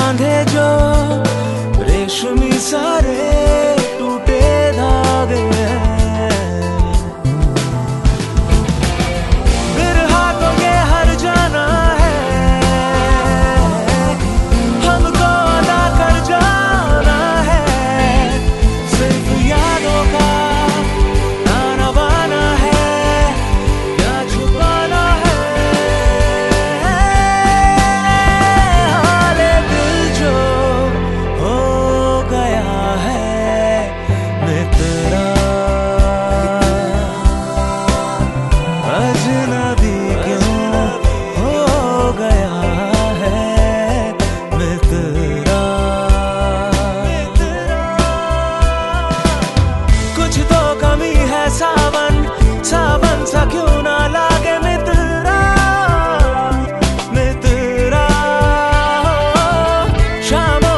बांधे जो रेशमी सारे टूटे धागे बिरहा को ये हर जाना है, हमको अदा कर जाना है। सिर्फ यादों का ताना बाना है, क्या छुपाना है। हाले दिल जो हो गया है मित्रा, अजनबी क्यों हो गया है मित्रा। कुछ तो कमी है सावन, सावन सा क्यों ना लागे मित्रा, मित्रा। शाम